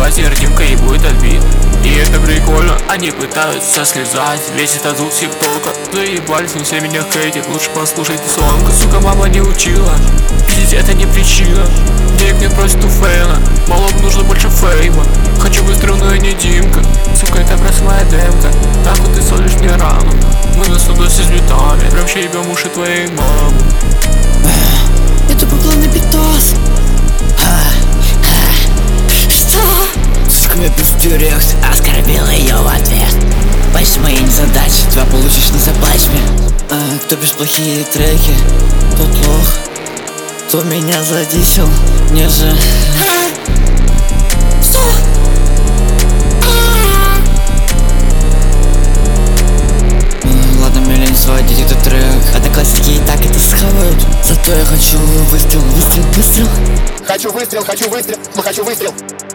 лазер, Димка и будет отбит. И это прикольно, они пытаются слезать весь этот звук тиктока. Заебались, не все меня хейтят, лучше послушайте сонг. Сука, мама не учила, пиздить это не причина. Денег не просит у фэна, малому нужно больше фейма. Хочу быстро, но я не Димка. Сука, это просто моя демка. Так вот ты солишь мне рану. Мы на судосе с битами, прям ще ебем уши твоей мамы. Это попланный битос. Что? Сквипив директ, оскорбил ее в ответ. 8 задач, 2 получишь, не заплачь мне. Кто пишет плохие треки, тот лох. Кто меня задисел, мне же. Что? Ладно, мне лень сводить этот трек. Одноклассники и так это схавают. Зато я хочу выстрел, выстрел, выстрел. Хочу выстрел, хочу выстрел, хочу выстрел.